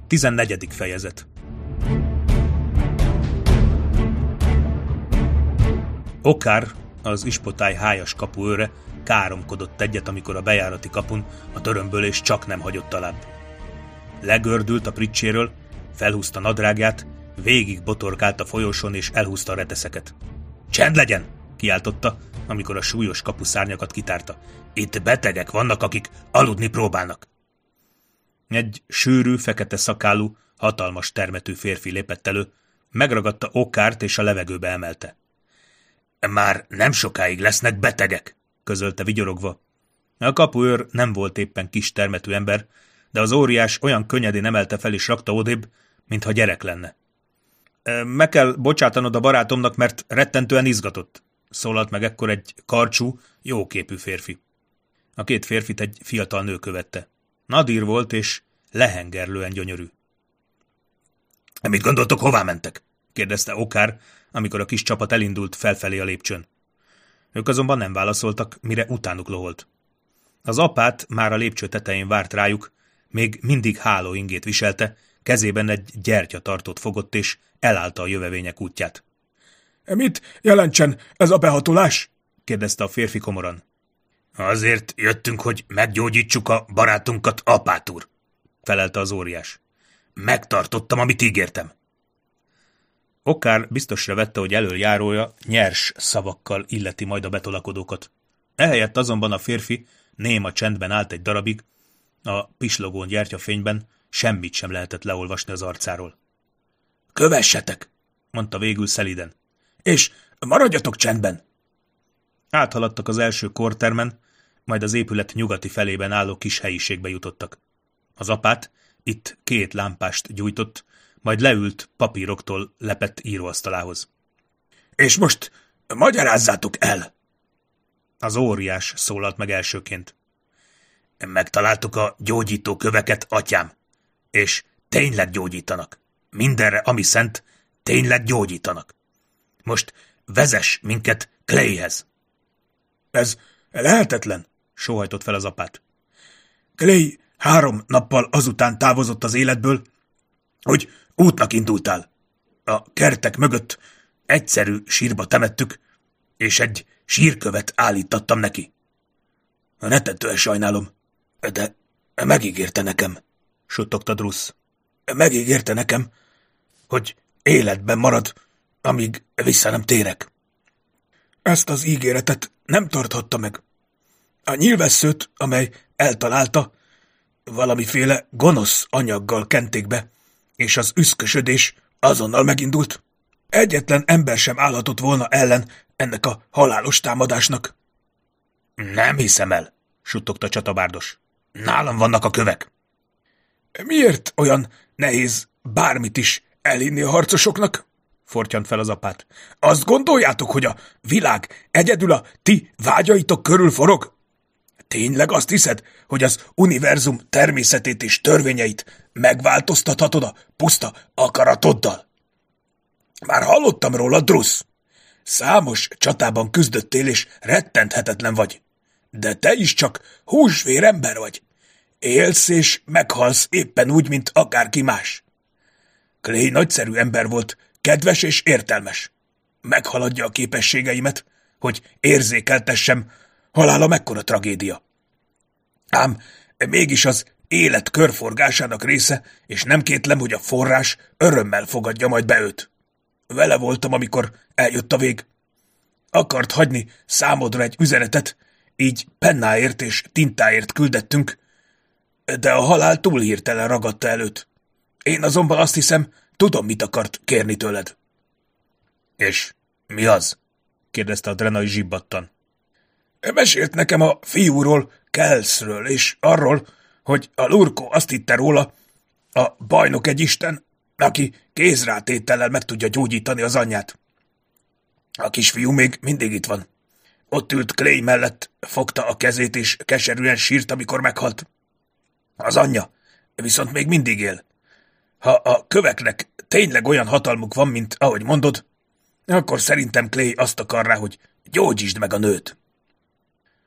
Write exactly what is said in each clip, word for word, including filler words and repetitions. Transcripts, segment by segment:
tizennegyedik fejezet. Okár, az ispotály hájas kapuőre káromkodott egyet, amikor a bejárati kapun a törömbölés csak nem hagyott tovább. Legördült a pricséről, felhúzta nadrágját, végig botorkált a folyosón és elhúzta a reteszeket. Csend legyen! Kiáltotta, amikor a súlyos kapuszárnyakat kitárta. Itt betegek vannak, akik aludni próbálnak. Egy sűrű, fekete szakálú, hatalmas termetű férfi lépett elő, megragadta Okárt és a levegőbe emelte. Már nem sokáig lesznek betegek, közölte vigyorogva. A kapuőr nem volt éppen kis termetű ember, de az óriás olyan könnyedén emelte fel és rakta odébb, mintha gyerek lenne. Meg kell bocsátanod a barátomnak, mert rettentően izgatott, szólalt meg ekkor egy karcsú, jóképű férfi. A két férfit egy fiatal nő követte. Nadír volt és lehengerlően gyönyörű. Mit gondoltok, hová mentek? Kérdezte Okár, amikor a kis csapat elindult felfelé a lépcsőn. Ők azonban nem válaszoltak, mire utánuk loholt. Az apát már a lépcső tetején várt rájuk, még mindig hálóingét viselte, kezében egy gyertyatartót fogott és elállta a jövevények útját. Mit jelentsen ez a behatolás? Kérdezte a férfi komoran. Azért jöttünk, hogy meggyógyítsuk a barátunkat, apát úr, felelte az óriás. Megtartottam, amit ígértem. Okár biztosra vette, hogy elöljárója nyers szavakkal illeti majd a betolakodókat. Ehelyett azonban a férfi néma csendben állt egy darabig, a pislogón gyertyafényben semmit sem lehetett leolvasni az arcáról. Kövessetek, mondta végül szeliden, és maradjatok csendben. Áthaladtak az első kortermen, majd az épület nyugati felében álló kis helyiségbe jutottak. Az apát itt két lámpást gyújtott, majd leült papíroktól lepett íróasztalához. És most magyarázzátok el! Az óriás szólalt meg elsőként. Megtaláltuk a gyógyító köveket, atyám, és tényleg gyógyítanak. Mindenre, ami szent, tényleg gyógyítanak. Most vezess minket Clayhez. Ez lehetetlen, sóhajtott fel az apát. Clay három nappal azután távozott az életből, hogy útnak indultál. A kertek mögött egyszerű sírba temettük, és egy sírkövet állítottam neki. Rettentően sajnálom, de megígérte nekem, suttogta Drusz. Megígérte nekem, hogy életben marad, amíg vissza nem térek. Ezt az ígéretet nem tarthatta meg. A nyílvesszőt, amely eltalálta, valamiféle gonosz anyaggal kenték be, és az üszkösödés azonnal megindult. Egyetlen ember sem állhatott volna ellen ennek a halálos támadásnak. Nem hiszem el, suttogta Csatabárdos. Nálam vannak a kövek. Miért olyan nehéz bármit is elhinni a harcosoknak? Fortyant fel az apát. Azt gondoljátok, hogy a világ egyedül a ti vágyaitok körül forog? Tényleg azt hiszed, hogy az univerzum természetét és törvényeit megváltoztathatod a puszta akaratoddal? Már hallottam róla, Drusz. Számos csatában küzdöttél, és rettenthetetlen vagy. De te is csak húsvér ember vagy. Élsz és meghalsz éppen úgy, mint akárki más. Clay nagyszerű ember volt, kedves és értelmes. Meghaladja a képességeimet, hogy érzékeltessem, halála mekkora tragédia. Ám mégis az élet körforgásának része, és nem kétlem, hogy a forrás örömmel fogadja majd be őt. Vele voltam, amikor eljött a vég. Akart hagyni számodra egy üzenetet, így pennáért és tintáért küldettünk, de a halál túl hirtelen ragadta előtt. Én azonban azt hiszem, tudom, mit akart kérni tőled. És mi az? Kérdezte a drenai zsibbattan. Mesélt nekem a fiúról, Kelszről, és arról, hogy a Lurko azt hitte róla, a bajnok egy isten, aki kézrátétellel meg tudja gyógyítani az anyját. A kisfiú még mindig itt van. Ott ült Clay mellett, fogta a kezét, és keserűen sírt, amikor meghalt. Az anyja viszont még mindig él. Ha a köveknek tényleg olyan hatalmuk van, mint ahogy mondod, akkor szerintem Clay azt akar rá, hogy gyógyítsd meg a nőt.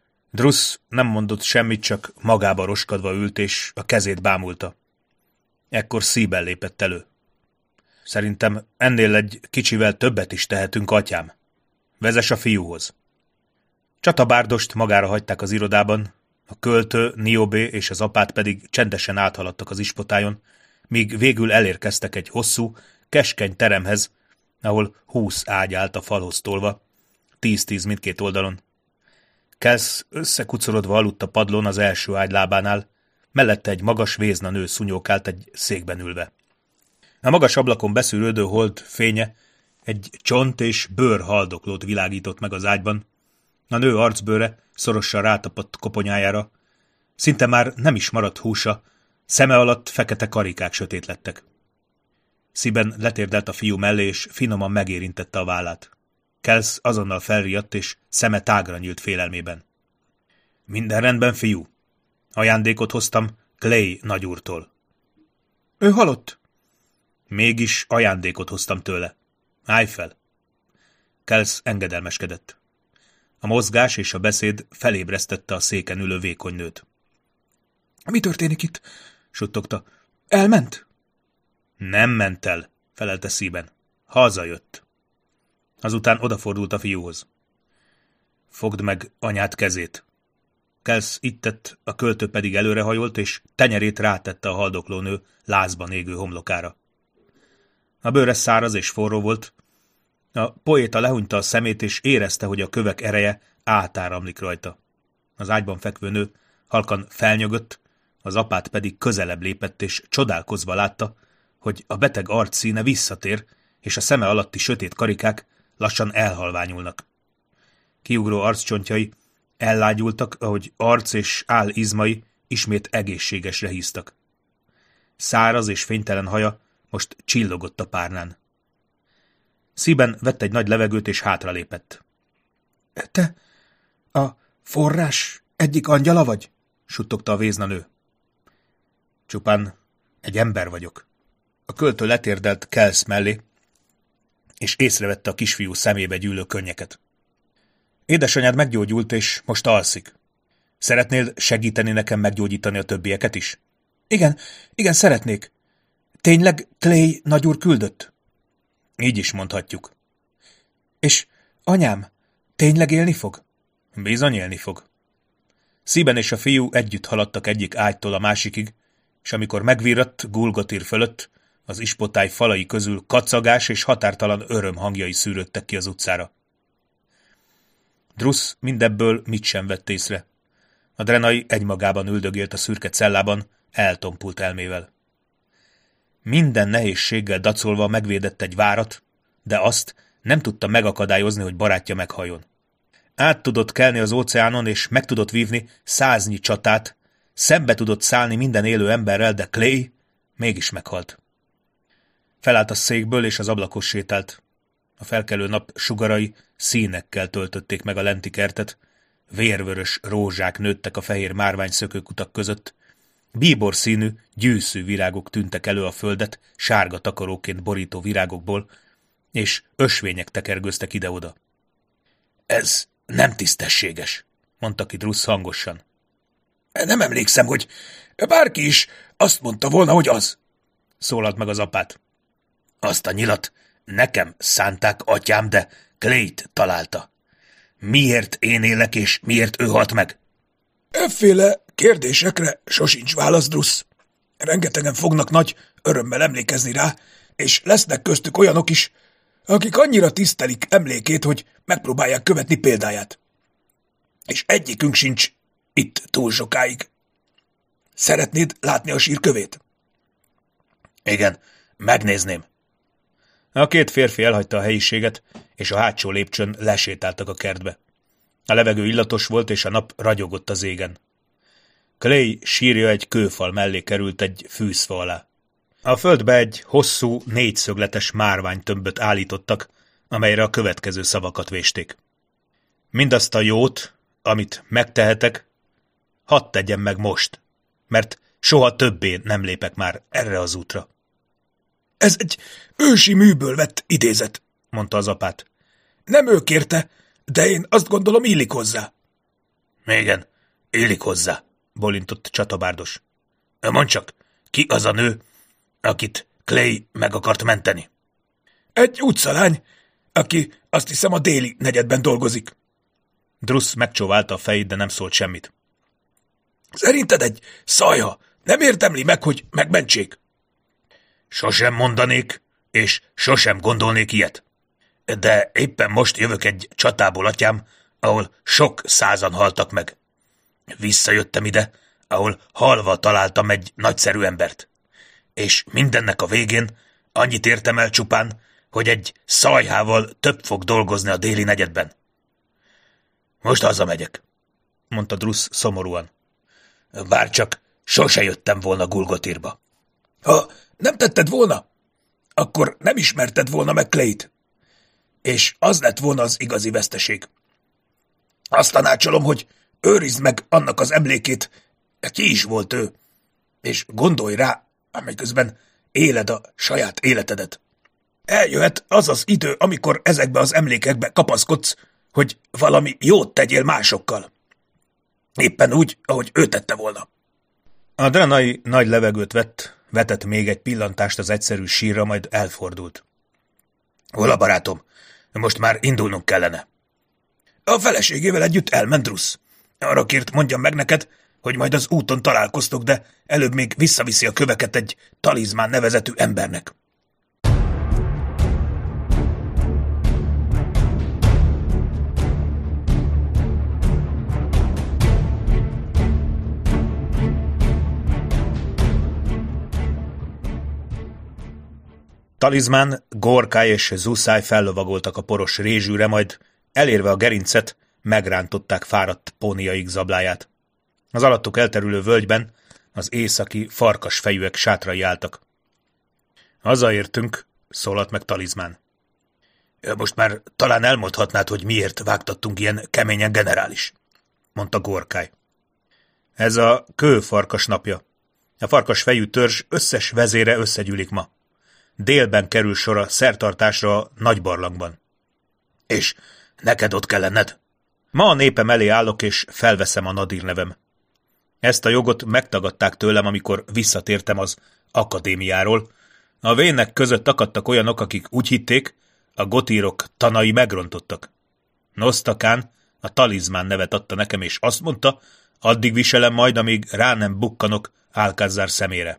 Drusz nem mondott semmit, csak magába roskadva ült, és a kezét bámulta. Ekkor Szíben lépett elő. Szerintem ennél egy kicsivel többet is tehetünk, atyám. Vezess a fiúhoz. Csatabárdost magára hagyták az irodában, a költő, Niobé és az apát pedig csendesen áthaladtak az ispotájon, míg végül elérkeztek egy hosszú, keskeny teremhez, ahol húsz ágy állt a falhoz tolva, tíz-tíz mindkét oldalon. Kelsz összekucorodva aludt a padlón az első ágy lábánál, mellette egy magas vézna nő szunyókált egy székben ülve. A magas ablakon beszűrődő hold fénye egy csont és bőr haldoklót világított meg az ágyban. A nő arcbőre szorosan rátapadt koponyájára, szinte már nem is maradt húsa, szeme alatt fekete karikák sötétlettek. Szíben letérdelt a fiú mellé, és finoman megérintette a vállát. Kelsz azonnal felriadt, és szeme tágra nyílt félelmében. Minden rendben, fiú. Ajándékot hoztam Clay nagyúrtól. Ő halott? Mégis ajándékot hoztam tőle. Állj fel. Kelsz engedelmeskedett. A mozgás és a beszéd felébresztette a széken ülő vékony nőt. Mi történik itt? Suttogta. Elment? Nem ment el, felelte Szíben. Hazajött. Azután odafordult a fiúhoz. Fogd meg anyád kezét. Kelsz ittett, a költő pedig előrehajolt, és tenyerét rátette a haldoklónő lázban égő homlokára. A bőre száraz és forró volt. A poéta lehunyta a szemét, és érezte, hogy a kövek ereje átáramlik rajta. Az ágyban fekvő nő halkan felnyögött, az apát pedig közelebb lépett, és csodálkozva látta, hogy a beteg arcszíne visszatér, és a szeme alatti sötét karikák lassan elhalványulnak. Kiugró arccsontjai ellágyultak, ahogy arc és áll izmai ismét egészségesre híztak. Száraz és fénytelen haja most csillogott a párnán. Szíben vett egy nagy levegőt, és hátralépett. – Te a forrás egyik angyala vagy? – suttogta a véznanő. – Csupán egy ember vagyok. A költő letérdelt Kelsz mellé, és észrevette a kisfiú szemébe gyűlő könnyeket. Édesanyád meggyógyult, és most alszik. Szeretnél segíteni nekem meggyógyítani a többieket is? Igen, igen, szeretnék. Tényleg Clay nagyúr küldött? Így is mondhatjuk. És anyám, tényleg élni fog? Bizony élni fog. Szíben és a fiú együtt haladtak egyik ágytól a másikig, és amikor megvirratt Gulgotír fölött, az ispotály falai közül kacagás és határtalan öröm hangjai szűrődtek ki az utcára. Drusz mindebből mit sem vett észre. A drenai egymagában üldögélt a szürke cellában, eltompult elmével. Minden nehézséggel dacolva megvédett egy várat, de azt nem tudta megakadályozni, hogy barátja meghajjon. Át tudott kelni az óceánon, és meg tudott vívni száznyi csatát, szembe tudott szállni minden élő emberrel, de Clay mégis meghalt. Felállt a székből, és az ablakhoz sétált. A felkelő nap sugarai színekkel töltötték meg a lenti kertet, vérvörös rózsák nőttek a fehér márványszökőkutak között, bíbor színű, gyűszű virágok tűntek elő a földet, sárga takaróként borító virágokból, és ösvények tekergőztek ide-oda. Ez nem tisztességes, mondta ki Drusz hangosan. Nem emlékszem, hogy bárki is azt mondta volna, hogy az, szólalt meg az apát. Azt a nyilat nekem szánták, atyám, de Clayt találta. Miért én élek, és miért ő halt meg? Efféle kérdésekre sosincs válasz, Drusz. Rengetegen fognak nagy örömmel emlékezni rá, és lesznek köztük olyanok is, akik annyira tisztelik emlékét, hogy megpróbálják követni példáját. És egyikünk sincs itt túl sokáig. Szeretnéd látni a sírkövét? Igen, megnézném. A két férfi elhagyta a helyiséget, és a hátsó lépcsőn lesétáltak a kertbe. A levegő illatos volt, és a nap ragyogott az égen. Clay sírja egy kőfal mellé került egy fűzfa alá. A földbe egy hosszú, négyszögletes márványtömböt állítottak, amelyre a következő szavakat vésték. Mindazt a jót, amit megtehetek, hadd tegyem meg most, mert soha többé nem lépek már erre az útra. Ez egy ősi műből vett idézet, mondta az apát. Nem ő kérte, de én azt gondolom, illik hozzá. Igen, illik hozzá, bolintott Csatabárdos. Mondd csak, ki az a nő, akit Clay meg akart menteni? Egy utcalány, aki azt hiszem a déli negyedben dolgozik. Druss megcsóválta a fejét, de nem szólt semmit. Szerinted egy szajha nem érdemli meg, hogy megmentsék? Sosem mondanék, és sosem gondolnék ilyet. De éppen most jövök egy csatából, atyám, ahol sok százan haltak meg. Visszajöttem ide, ahol halva találtam egy nagyszerű embert. És mindennek a végén annyit értem el csupán, hogy egy szajhával több fog dolgozni a déli negyedben. Most hazamegyek, mondta Druss szomorúan. Bárcsak sose jöttem volna Gulgotírba. Ha nem tetted volna, akkor nem ismerted volna meg Clayt. És az lett volna az igazi veszteség. Azt tanácsolom, hogy őrizd meg annak az emlékét, ki is volt ő, és gondolj rá, amiközben éled a saját életedet. Eljöhet az az idő, amikor ezekbe az emlékekbe kapaszkodsz, hogy valami jót tegyél másokkal. Éppen úgy, ahogy ő tette volna. A Dranai nagy levegőt vett, vetett még egy pillantást az egyszerű sírra, majd elfordult. Hol a barátom? Most már indulnunk kellene. A feleségével együtt elment Druss. Arra kért mondjam meg neked, hogy majd az úton találkoztok, de előbb még visszaviszi a köveket egy Talizmán nevezetű embernek. Talizmán, Gorkai és Zuszáj fellovagoltak a poros rézsűre, majd elérve a gerincet, megrántották fáradt póniaik zabláját. Az alattuk elterülő völgyben az északi farkasfejűek sátrai álltak. Hazaértünk, szólalt meg Talizmán. Most már talán elmondhatnád, hogy miért vágtattunk ilyen keményen, generális, mondta Gorkai. Ez a kőfarkas napja. A farkasfejű törzs összes vezére összegyűlik ma. Délben kerül sor a szertartásra a Nagybarlangban. És neked ott kell lenned? Ma a népem elé állok, és felveszem a Nadir nevem. Ezt a jogot megtagadták tőlem, amikor visszatértem az akadémiáról. A vének között akadtak olyanok, akik úgy hitték, a gotírok tanai megrontottak. Nosztakán a Talizmán nevet adta nekem, és azt mondta, addig viselem majd, amíg rá nem bukkanok Alcázar szemére.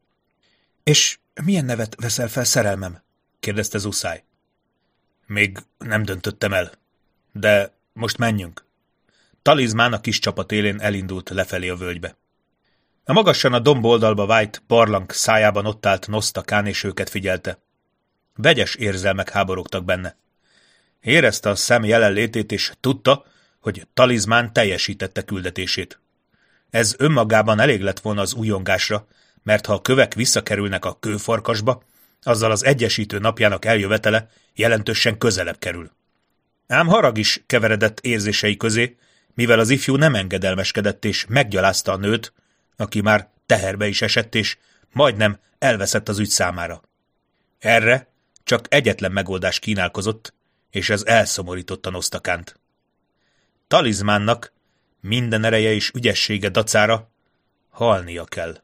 És milyen nevet veszel fel, szerelmem? kérdezte Zuszáj. Még nem döntöttem el, de most menjünk. Talizmán a kis csapat élén elindult lefelé a völgybe. A magasan a domb oldalba vájt barlang szájában ott állt Nosztakán, és őket figyelte. Vegyes érzelmek háborogtak benne. Érezte a szem jelenlétét, és tudta, hogy Talizmán teljesítette küldetését. Ez önmagában elég lett volna az újongásra, mert ha a kövek visszakerülnek a kőfarkasba, azzal az egyesítő napjának eljövetele jelentősen közelebb kerül. Ám harag is keveredett érzései közé, mivel az ifjú nem engedelmeskedett és meggyalázta a nőt, aki már teherbe is esett és majdnem elveszett az ügy számára. Erre csak egyetlen megoldás kínálkozott, és ez elszomorította Nosztakánt. Talizmánnak minden ereje és ügyessége dacára halnia kell.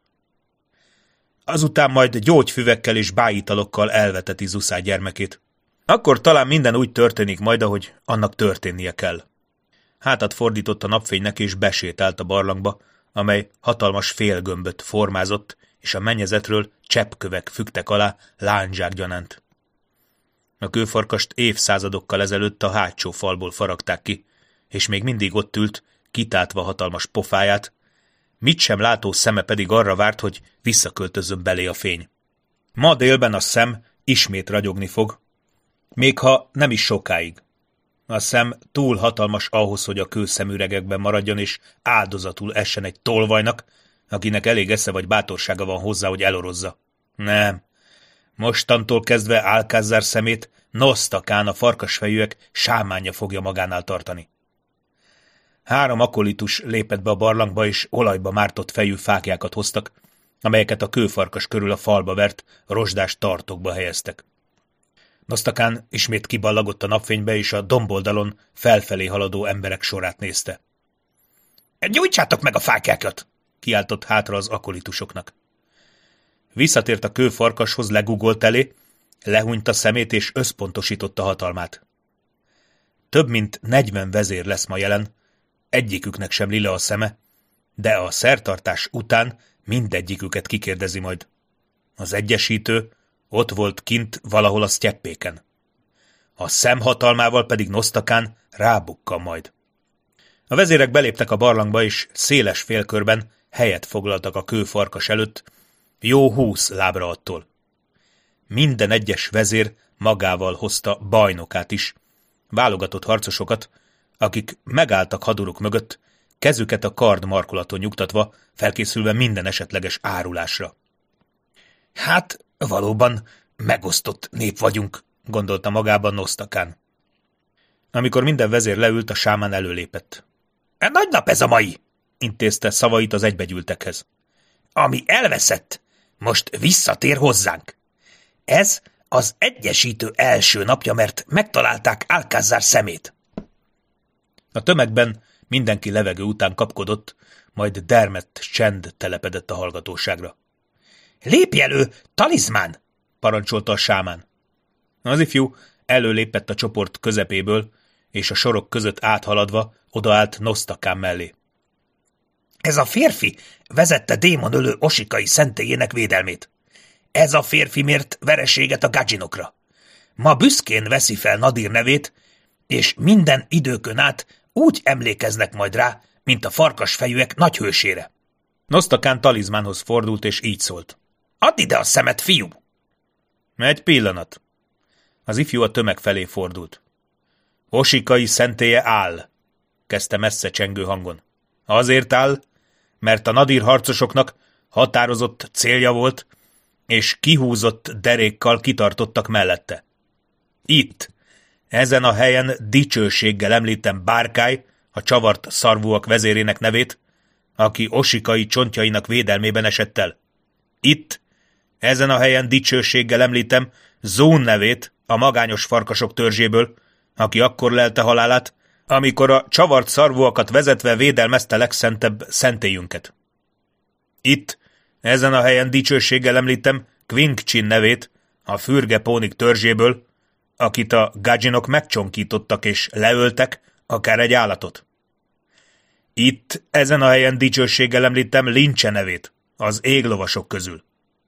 Azután majd gyógyfüvekkel és bájitalokkal elveteti Zuszáj gyermekét. Akkor talán minden úgy történik majd, ahogy annak történnie kell. Hátat fordított a napfénynek, és besétált a barlangba, amely hatalmas félgömböt formázott, és a mennyezetről cseppkövek fügtek alá lándzsák gyanánt. A kőfarkast évszázadokkal ezelőtt a hátsó falból faragták ki, és még mindig ott ült, kitátva hatalmas pofáját, mit sem látó szeme pedig arra várt, hogy visszaköltözön belé a fény. Ma délben a szem ismét ragyogni fog, még ha nem is sokáig. A szem túl hatalmas ahhoz, hogy a kőszemüregekben maradjon, és áldozatul essen egy tolvajnak, akinek elég esze vagy bátorsága van hozzá, hogy elorozza. Nem. Mostantól kezdve Alcázar szemét Nosztakán, a farkasfejűek sámánja fogja magánál tartani. Három akolitus lépett be a barlangba, és olajba mártott fejű fáklyákat hoztak, amelyeket a kőfarkas körül a falba vert rozsdás tartókba helyeztek. Nosztakán ismét kiballagott a napfénybe, és a domboldalon felfelé haladó emberek sorát nézte. – Gyújtsátok meg a fáklyákat! – kiáltott hátra az akolitusoknak. Visszatért a kőfarkashoz, legugolt elé, lehúnyta szemét és összpontosította hatalmát. Több mint negyven vezér lesz ma jelen, egyiküknek sem lila a szeme, de a szertartás után mindegyiküket kikérdezi majd. Az egyesítő ott volt kint valahol a sztyeppéken. A szemhatalmával pedig Nosztakán rábukkan majd. A vezérek beléptek a barlangba, és széles félkörben helyet foglaltak a kőfarkas előtt, jó húsz lábra attól. Minden egyes vezér magával hozta bajnokát is, válogatott harcosokat, akik megálltak haduruk mögött, kezüket a kard markolaton nyugtatva, felkészülve minden esetleges árulásra. Hát, valóban megosztott nép vagyunk, gondolta magában Nosztakán. Amikor minden vezér leült, a sámán előlépett. Nagy nap ez a mai, intézte szavait az egybegyűltekhez. Ami elveszett, most visszatér hozzánk. Ez az egyesítő első napja, mert megtalálták Alcázar szemét. A tömegben mindenki levegő után kapkodott, majd dermedt csend telepedett a hallgatóságra. Lépj elő, talizmán! parancsolta a sámán. Az ifjú előlépett a csoport közepéből, és a sorok között áthaladva odaállt Nosztakán mellé. Ez a férfi vezette démonölő osikai szentélyének védelmét. Ez a férfi mért vereséget a gadzsinokra. Ma büszkén veszi fel Nadir nevét, és minden időkön át úgy emlékeznek majd rá, mint a farkasfejűek nagyhősére. Nosztakán talizmánhoz fordult, és így szólt. Add ide a szemet, fiú! Egy pillanat. Az ifjú a tömeg felé fordult. Osikai szentélye áll, kezdte messze csengő hangon. Azért áll, mert a Nadir harcosoknak határozott célja volt, és kihúzott derékkal kitartottak mellette. Itt, ezen a helyen dicsőséggel említem Bárkály, a csavart szarvúak vezérének nevét, aki osikai csontjainak védelmében esett el. Itt, ezen a helyen dicsőséggel említem Zón nevét, a magányos farkasok törzséből, aki akkor lelte halálát, amikor a csavart szarvúakat vezetve védelmezte legszentebb szentélyünket. Itt, ezen a helyen dicsőséggel említem Kvinkcsin nevét, a fürge pónik törzséből, akit a gadzsinok megcsonkítottak és leöltek, akár egy állatot. Itt, ezen a helyen dicsőséggel említem Lincse nevét, az églovasok közül.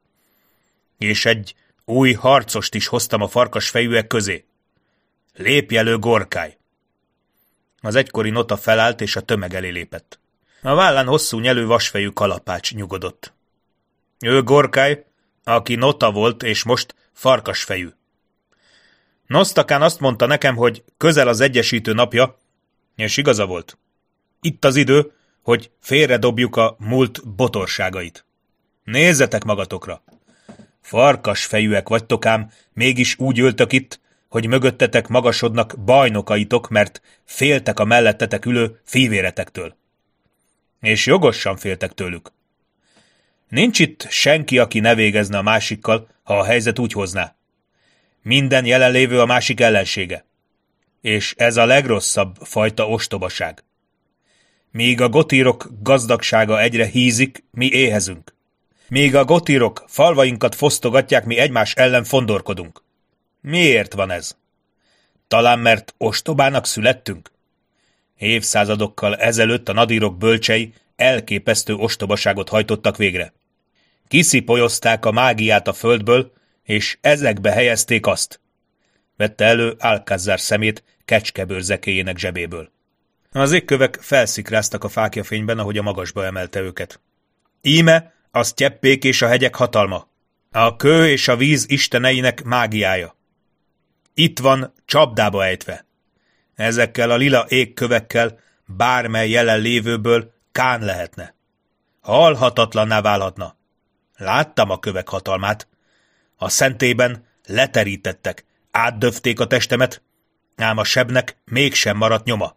És egy új harcost is hoztam a farkasfejűek közé. Lépj elő, Gorkály! Az egykori Nota felállt, és a tömeg elé lépett. A vállán hosszú nyelő vasfejű kalapács nyugodott. Ő Gorkály, aki Nota volt, és most farkasfejű. Nosztakán azt mondta nekem, hogy közel az egyesítő napja, és igaza volt. Itt az idő, hogy félredobjuk a múlt botorságait. Nézzetek magatokra! Farkasfejűek vagytok ám, mégis úgy ültök itt, hogy mögöttetek magasodnak bajnokaitok, mert féltek a mellettetek ülő fívéretektől. És jogosan féltek tőlük. Nincs itt senki, aki ne végezne a másikkal, ha a helyzet úgy hozná. Minden jelenlévő a másik ellensége. És ez a legrosszabb fajta ostobaság. Míg a gotírok gazdagsága egyre hízik, mi éhezünk. Míg a gotírok falvainkat fosztogatják, mi egymás ellen fondorkodunk. Miért van ez? Talán mert ostobának születtünk? Évszázadokkal ezelőtt a nadírok bölcsei elképesztő ostobaságot hajtottak végre. Kiszipolyozták a mágiát a földből, és ezekbe helyezték azt. Vette elő Alcázar szemét kecskebőrzekéjének zsebéből. Az égkövek felszikráztak a fáklyafényben, ahogy a magasba emelte őket. Íme a sztyeppék és a hegyek hatalma, a kő és a víz isteneinek mágiája. Itt van csapdába ejtve. Ezekkel a lila égkövekkel bármely jelenlévőből kán lehetne. Halhatatlanná válhatna. Láttam a kövek hatalmát. A szentélyben leterítettek, átdöfték a testemet, ám a sebnek mégsem maradt nyoma.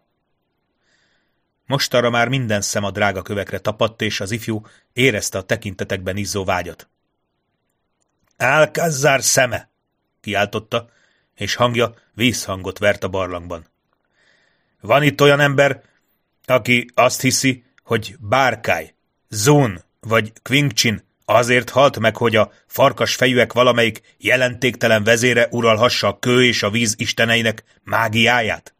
Mostanra már minden szem a drága kövekre tapadt, és az ifjú érezte a tekintetekben izzó vágyat. Alcázar szeme! Kiáltotta, és hangja vízhangot vert a barlangban. Van itt olyan ember, aki azt hiszi, hogy Bárkály, Zón vagy Kvinkcsin Azért halt meg, hogy a farkas fejűek valamelyik jelentéktelen vezére uralhassa a kő és a víz isteneinek mágiáját?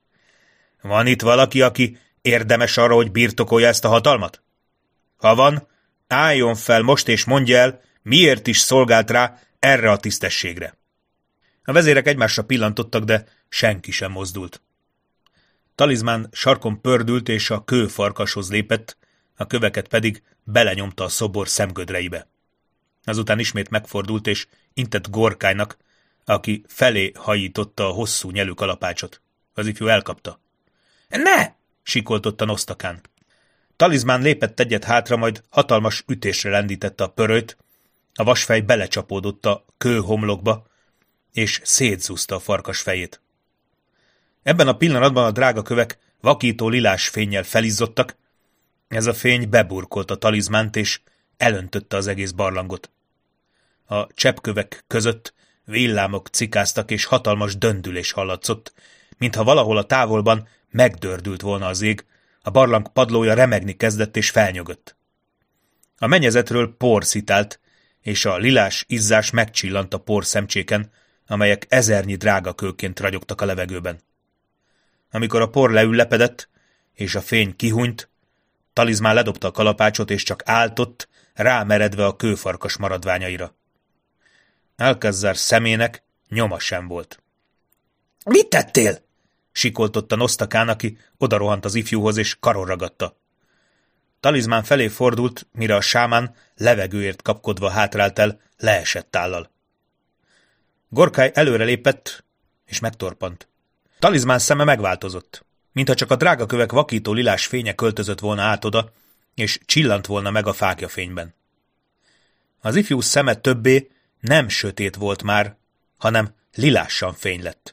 Van itt valaki, aki érdemes arra, hogy birtokolja ezt a hatalmat? Ha van, álljon fel most és mondja el, miért is szolgált rá erre a tisztességre. A vezérek egymásra pillantottak, de senki sem mozdult. Talizmán sarkon pördült és a kő farkashoz lépett, a köveket pedig belenyomta a szobor szemgödreibe. Azután ismét megfordult és intett Gorkálynak, aki felé hajította a hosszú nyelű kalapácsot. Az ifjú elkapta. Ne! Sikoltotta Nosztakán. Talizmán lépett egyet hátra, majd hatalmas ütésre lendítette a pörölyt, a vasfej belecsapódott a kő homlokba, és szétzúzta a farkas fejét. Ebben a pillanatban a drága kövek vakító lilás fénnyel felizzottak, ez a fény beburkolta Talizmánt, és elöntötte az egész barlangot. A cseppkövek között villámok cikáztak, és hatalmas döndülés hallatszott, mintha valahol a távolban megdördült volna az ég, a barlang padlója remegni kezdett és felnyögött. A mennyezetről por szitált, és a lilás izzás megcsillant a por szemcséken, amelyek ezernyi drága kőként ragyogtak a levegőben. Amikor a por leüllepedett, és a fény kihunyt, Talizmán ledobta a kalapácsot, és csak áltott, rámeredve a kőfarkas maradványaira. Alcázar szemének nyoma sem volt. – Mit tettél? – sikoltotta Nosztakán, aki odarohant az ifjúhoz, és karon ragadta. Talizmán felé fordult, mire a sámán levegőért kapkodva hátrált el, leesett állal. Gorkály előrelépett, és megtorpant. Talizmán szeme megváltozott, mintha csak a drága kövek vakító lilás fénye költözött volna át oda, és csillant volna meg a fáklyafényben. Az ifjú szeme többé nem sötét volt már, hanem lilásan fény lett.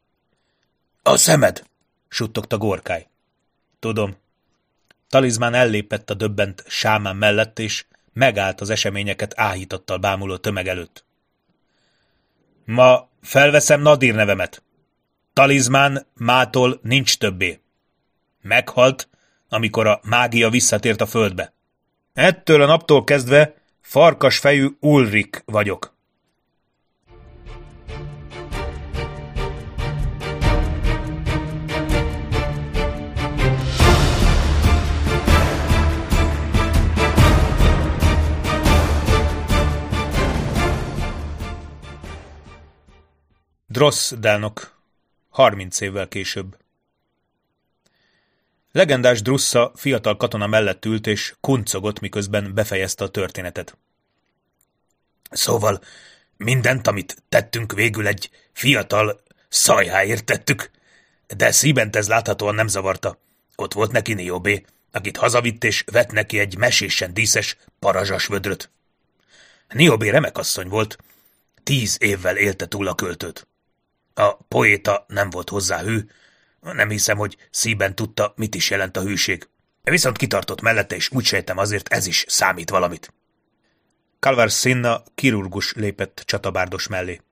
– A szemed! – suttogta Gorkály. – Tudom. Talizmán ellépett a döbbent sámán mellett, és megállt az eseményeket áhítattal bámuló tömeg előtt. – Ma felveszem Nadir nevemet. Talizmán mától nincs többé. Meghalt, amikor a mágia visszatért a földbe. Ettől a naptól kezdve farkasfejű Ulrik vagyok. Drossdelnok, harminc évvel később. Legendás Drussa fiatal katona mellett ült és kuncogott, miközben befejezte a történetet. Szóval mindent, amit tettünk, végül egy fiatal szajháért tettük, de Szíbent láthatóan nem zavarta. Ott volt neki Niobé, akit hazavitt és vett neki egy mesésen díszes parazsas vödröt. Niobé remek asszony volt, tíz évvel élte túl a költőt. A poéta nem volt hozzá hű, nem hiszem, hogy Szíben tudta, mit is jelent a hűség. Viszont kitartott mellette, és úgy sejtem, azért ez is számít valamit. Calvar Sinna kirurgus lépett csatabárdos mellé.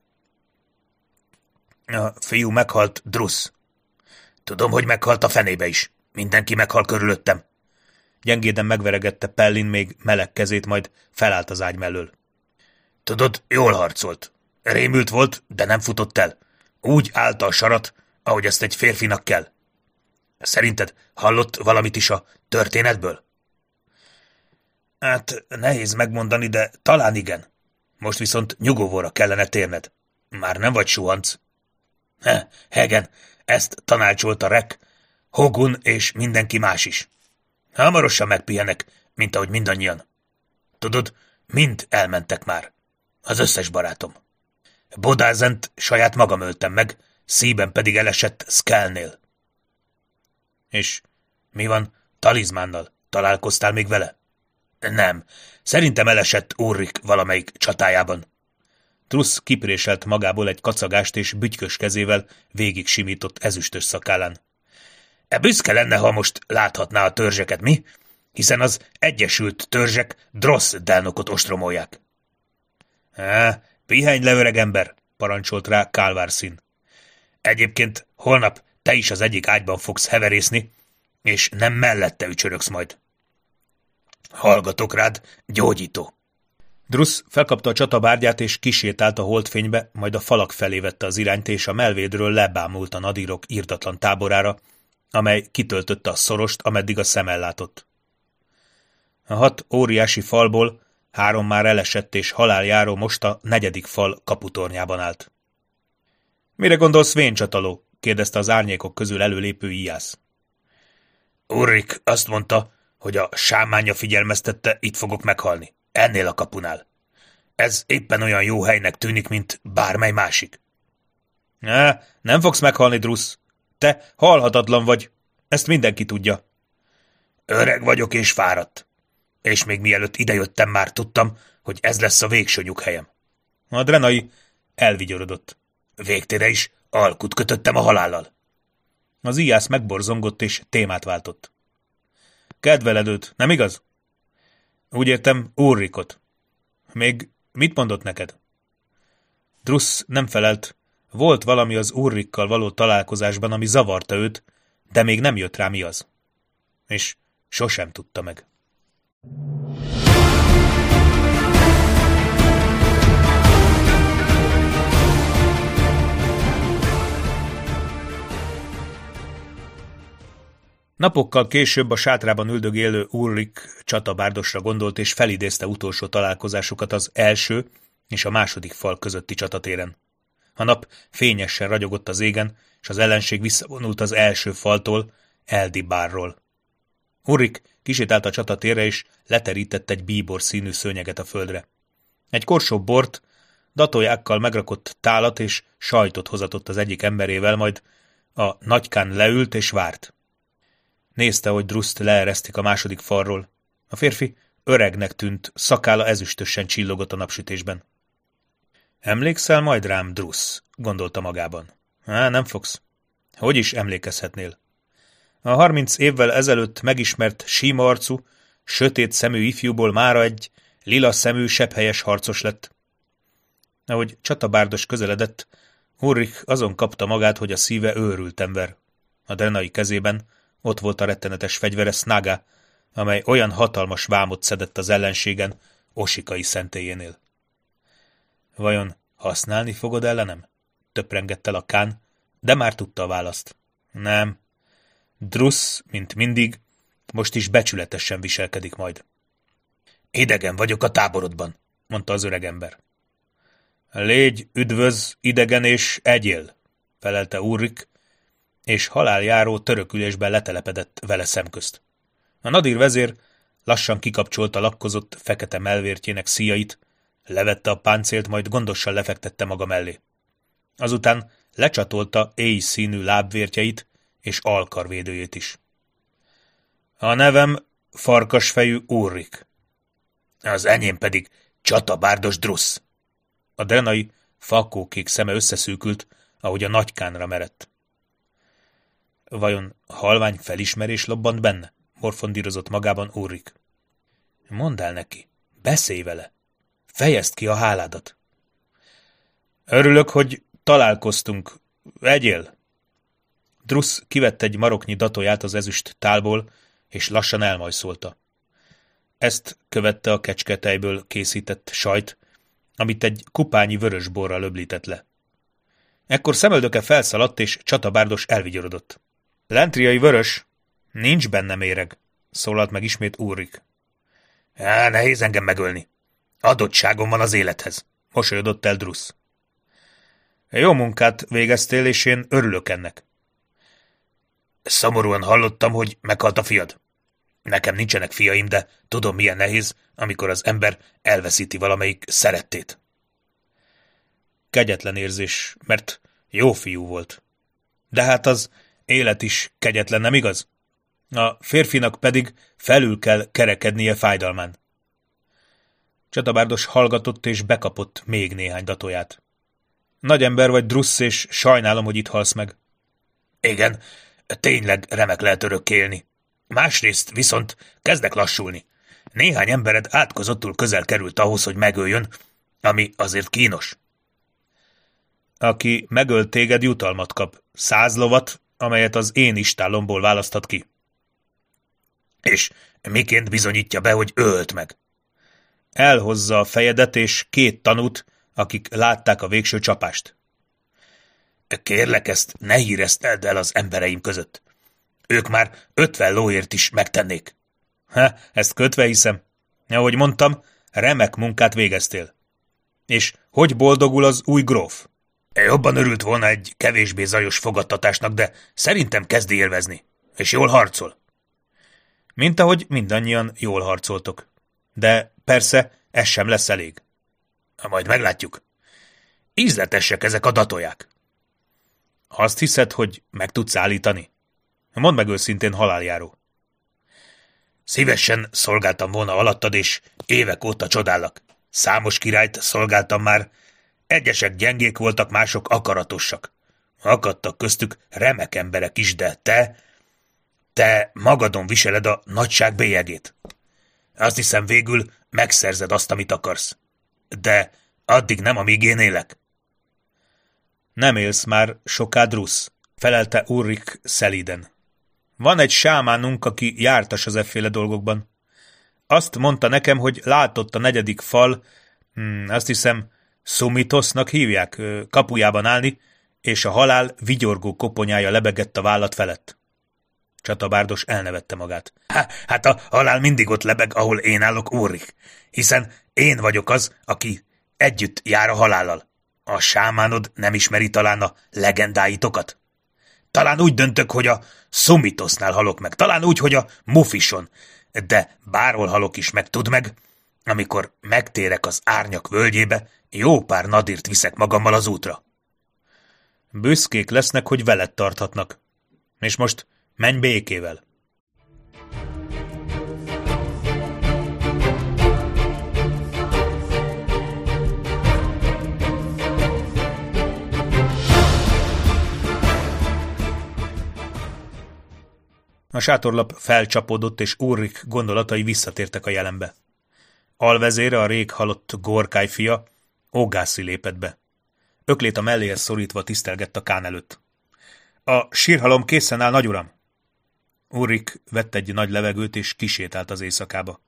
A fiú meghalt, Druss. Tudom, hogy meghalt a fenébe is. Mindenki meghal körülöttem. Gyengéden megveregette Pellin még meleg kezét, majd felállt az ágy mellől. Tudod, jól harcolt. Rémült volt, de nem futott el. Úgy állta a sarat, ahogy ezt egy férfinak kell. Szerinted hallott valamit is a történetből? Hát nehéz megmondani, de talán igen. Most viszont nyugovóra kellene térned. Már nem vagy suhanc. He, Hegen, ezt tanácsolta Rek, Hogun és mindenki más is. Hamarosan megpihenek, mint ahogy mindannyian. Tudod, mind elmentek már. Az összes barátom. Bodázent saját magam öltem meg, Szíben pedig elesett Skelnél. És mi van Talizmánnal? Találkoztál még vele? Nem. Szerintem elesett Ulrik valamelyik csatájában. Druss kipréselt magából egy kacagást, és bütykös kezével végig simított ezüstös szakállán. E büszke lenne, ha most láthatná a törzseket, mi? Hiszen az egyesült törzsek Drossdelnokot ostromolják. Há, pihenj le, öreg ember, parancsolt rá Calvar Sin. Egyébként holnap te is az egyik ágyban fogsz heverészni, és nem mellette ücsörögsz majd. Hallgatok rád, gyógyító. Druss felkapta a csatabárgyát és kisétált a holdfénybe, majd a falak felé vette az irányt, és a melvédről lebámult a nadírok írtatlan táborára, amely kitöltötte a szorost, ameddig a szem ellátott. A hat óriási falból három már elesett, és haláljáró most a negyedik fal kaputornyában állt. Mire gondolsz, véncsataló? Kérdezte az árnyékok közül előlépő Ijász. Ulrik azt mondta, hogy a sámánja figyelmeztette, itt fogok meghalni. Ennél a kapunál. Ez éppen olyan jó helynek tűnik, mint bármely másik. Ne, nem fogsz meghalni, Druss. Te halhatatlan vagy. Ezt mindenki tudja. Öreg vagyok és fáradt. És még mielőtt idejöttem, már tudtam, hogy ez lesz a végső nyughelyem. A drenai elvigyorodott. Végtére is alkut kötöttem a halállal. Az Ijász megborzongott és témát váltott. Kedveled őt, nem igaz? Úgy értem, Ulrikot. Még mit mondott neked? Druss nem felelt. Volt valami az Ulrikkal való találkozásban, ami zavarta őt, de még nem jött rá, mi az. És sosem tudta meg. Napokkal később a sátrában üldögélő Ulrik csatabárdosra gondolt, és felidézte utolsó találkozásukat az első és a második fal közötti csatatéren. A nap fényesen ragyogott az égen, és az ellenség visszavonult az első faltól, Eldibárról. Ulrik kisétált a csatatérre, és leterített egy bíbor színű szőnyeget a földre. Egy korsó bort, datójákkal megrakott tálat és sajtot hozatott az egyik emberével, majd a nagykán leült és várt. Nézte, hogy Druszt leeresztik a második falról. A férfi öregnek tűnt, szakálla ezüstösen csillogott a napsütésben. Emlékszel majd rám, Druss, gondolta magában. Há, nem fogsz. Hogy is emlékezhetnél? A harminc évvel ezelőtt megismert sima arcú, sötét szemű ifjúból mára egy lila szemű, sebhelyes harcos lett. Ahogy csatabárdos közeledett, Ulrik azon kapta magát, hogy a szíve őrült ember. A drenai kezében ott volt a rettenetes fegyvere Snaga, amely olyan hatalmas vámot szedett az ellenségen Osikai szentélyénél. Vajon használni fogod ellenem? Töprengett el a kán, de már tudta a választ. Nem. Druss, mint mindig, most is becsületesen viselkedik majd. Idegen vagyok a táborodban, mondta az öregember. Légy üdvöz, idegen és egyél, felelte Ulrik, és haláljáró törökülésben letelepedett vele szemközt. A nadír vezér lassan kikapcsolta lakkozott fekete melvértjének szíjait, levette a páncélt, majd gondosan lefektette maga mellé. Azután lecsatolta éj színű lábvértjeit és alkarvédőjét is. A nevem farkasfejű Ulrik. Az enyém pedig csatabárdos Druss. A drenai fakókék szeme összeszűkült, ahogy a nagykánra merett. Vajon halvány felismerés lobbant benne? Morfondírozott magában Ulrik. Mondd el neki, beszélj vele, fejezd ki a háládat. Örülök, hogy találkoztunk. Egyél! Druss kivett egy maroknyi datóját az ezüst tálból, és lassan elmajszolta. Ezt követte a kecsketejből készített sajt, amit egy kupányi vörösborral öblített le. Ekkor szemöldöke felszaladt, és csatabárdos elvigyorodott. Lentriai vörös, nincs benne méreg, szólalt meg ismét Ulrik. Á, nehéz engem megölni. Adottságom van az élethez, mosolyodott el Druss. Jó munkát végeztél, és én örülök ennek. Szomorúan hallottam, hogy meghalt a fiad. Nekem nincsenek fiaim, de tudom, milyen nehéz, amikor az ember elveszíti valamelyik szerettét. Kegyetlen érzés, mert jó fiú volt. De hát az élet is kegyetlen, nem igaz? A férfinak pedig felül kell kerekednie fájdalmán. Csatabárdos hallgatott és bekapott még néhány datóját. Nagy ember vagy, Druss, és sajnálom, hogy itt halsz meg. Igen, tényleg remek lehet örökké élni. Másrészt viszont kezdek lassulni. Néhány embered átkozottul közel került ahhoz, hogy megöljön, ami azért kínos. Aki megölt téged, jutalmat kap. Száz lovat, amelyet az én istállomból választhat ki. És miként bizonyítja be, hogy ölt meg? Elhozza a fejedet és két tanút, akik látták a végső csapást. Kérlek, ezt ne híreszteld el az embereim között. Ők már ötven lóért is megtennék. Ha, ezt kötve hiszem. Ahogy mondtam, remek munkát végeztél. És hogy boldogul az új gróf? Jobban örült volna egy kevésbé zajos fogadtatásnak, de szerintem kezdi élvezni. És jól harcol. Mint ahogy mindannyian jól harcoltok. De persze, ez sem lesz elég. Majd meglátjuk. Ízletesek ezek a datóják. Azt hiszed, hogy meg tudsz állítani? Mondd meg őszintén, haláljáró. Szívesen szolgáltam volna alattad, és évek óta csodállak. Számos királyt szolgáltam már. Egyesek gyengék voltak, mások akaratosak. Akadtak köztük remek emberek is, de te... Te magadon viseled a nagyság bélyegét. Azt hiszem, végül megszerzed azt, amit akarsz. De addig nem, amíg én élek. Nem élsz már soká, Drusz, felelte Ulrik szelíden. Van egy sámánunk, aki jártas az efféle dolgokban. Azt mondta nekem, hogy látott a negyedik fal, hmm, azt hiszem, Sumitosznak hívják, kapujában állni, és a halál vigyorgó koponyája lebegett a vállat felett. Csatabárdos elnevette magát. Há, hát a halál mindig ott lebeg, ahol én állok, Ulrik, hiszen én vagyok az, aki együtt jár a halállal. A sámánod nem ismeri talán a legendáitokat? Talán úgy döntök, hogy a Sumitosznál halok meg, talán úgy, hogy a Mufison, de bárhol halok is meg, tudd meg, amikor megtérek az árnyak völgyébe, jó pár nadírt viszek magammal az útra. Büszkék lesznek, hogy veled tarthatnak. És most menj békével. A sátorlap felcsapódott, és Ulrik gondolatai visszatértek a jelenbe. Alvezére, a rég halott Gorkály fia, Ógászi lépett be. Öklét a melléhez szorítva tisztelgett a kán előtt. A sírhalom készen áll, nagyuram! Ulrik vett egy nagy levegőt, és kisétált az éjszakába.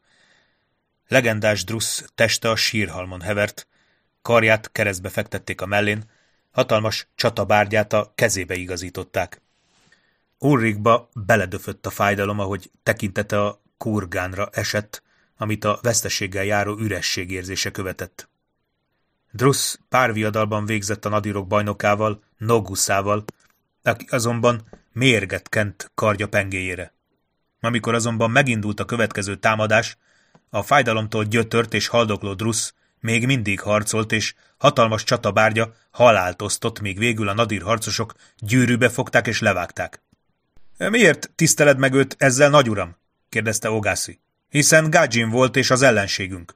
Legendás Drusz teste a sírhalmon hevert, karját keresztbe fektették a mellén, hatalmas csatabárgyát a kezébe igazították. Ulrikba beledöfött a fájdalom, ahogy tekintete a kurgánra esett, amit a veszteséggel járó üresség érzése követett. Drusz párviadalban végzett a nadírok bajnokával, Noguszával, aki azonban mérget kent kardja pengéjére. Amikor azonban megindult a következő támadás, a fájdalomtól gyötört és haldokló Drusz még mindig harcolt, és hatalmas csatabárgya halált osztott, míg végül a nadír harcosok gyűrűbe fogták és levágták. Miért tiszteled meg őt ezzel, nagyuram? kérdezte Ógászi. Hiszen Gajin volt és az ellenségünk.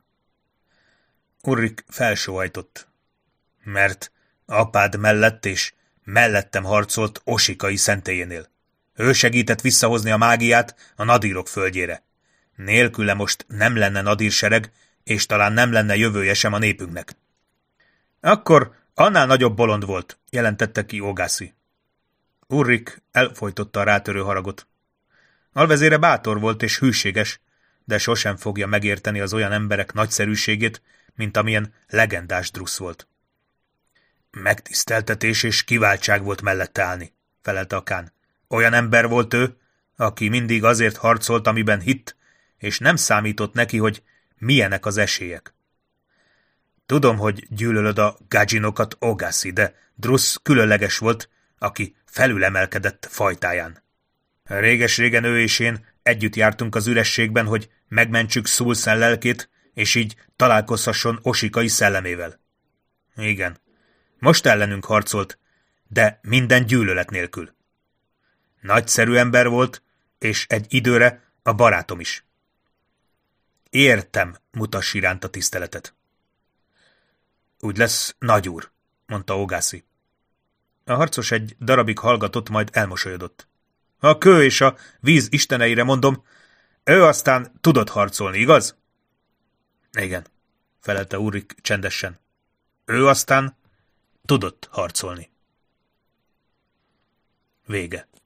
Ulrik felsóhajtott. Mert apád mellett és mellettem harcolt Osikai szentélyénél. Ő segített visszahozni a mágiát a nadírok földjére. Nélküle most nem lenne nadírsereg, és talán nem lenne jövője sem a népünknek. Akkor annál nagyobb bolond volt, jelentette ki Ógászi. Ulrik elfojtotta a rátörő haragot. Alvezére bátor volt és hűséges, de sosem fogja megérteni az olyan emberek nagyszerűségét, mint amilyen legendás Drusz volt. Megtiszteltetés és kiváltság volt mellette állni, felelte a kán. Olyan ember volt ő, aki mindig azért harcolt, amiben hitt, és nem számított neki, hogy milyenek az esélyek. Tudom, hogy gyűlölöd a Gajinokat, Ógászi, de Drusz különleges volt, aki felülemelkedett fajtáján. Réges-régen ő és én együtt jártunk az ürességben, hogy megmentsük Szulszen lelkét, és így találkozhasson Osikai szellemével. Igen, most ellenünk harcolt, de minden gyűlölet nélkül. Nagyszerű ember volt, és egy időre a barátom is. Értem, mutass iránt a tiszteletet. Úgy lesz, nagyúr, mondta Ógászi. A harcos egy darabig hallgatott, majd elmosolyodott. A kő és a víz isteneire mondom, ő aztán tudott harcolni, igaz? Igen, felelte Ulrik csendesen. Ő aztán tudott harcolni. Vége.